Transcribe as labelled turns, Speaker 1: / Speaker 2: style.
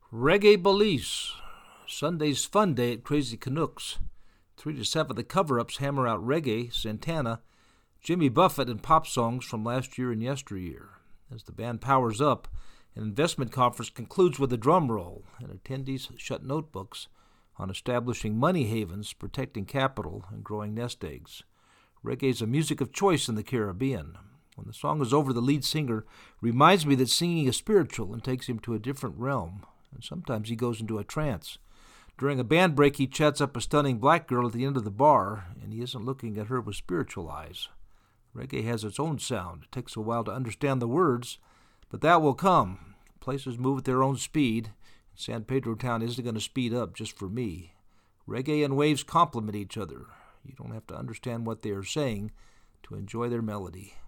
Speaker 1: Reggae Police, Sunday's fun day at Crazy Canucks. 3 to 7, the cover-ups hammer out reggae, Santana, Jimmy Buffett, and pop songs from last year and yesteryear. As the band powers up, an investment conference concludes with a drum roll, and attendees shut notebooks on establishing money havens, protecting capital, and growing nest eggs. Reggae is a music of choice in the Caribbean. When the song is over, the lead singer reminds me that singing is spiritual and takes him to a different realm, and sometimes he goes into a trance. During a band break, he chats up a stunning black girl at the end of the bar, and he isn't looking at her with spiritual eyes. Reggae has its own sound. It takes a while to understand the words, but that will come. Places move at their own speed. San Pedro Town isn't going to speed up just for me. Reggae and waves complement each other. You don't have to understand what they are saying to enjoy their melody.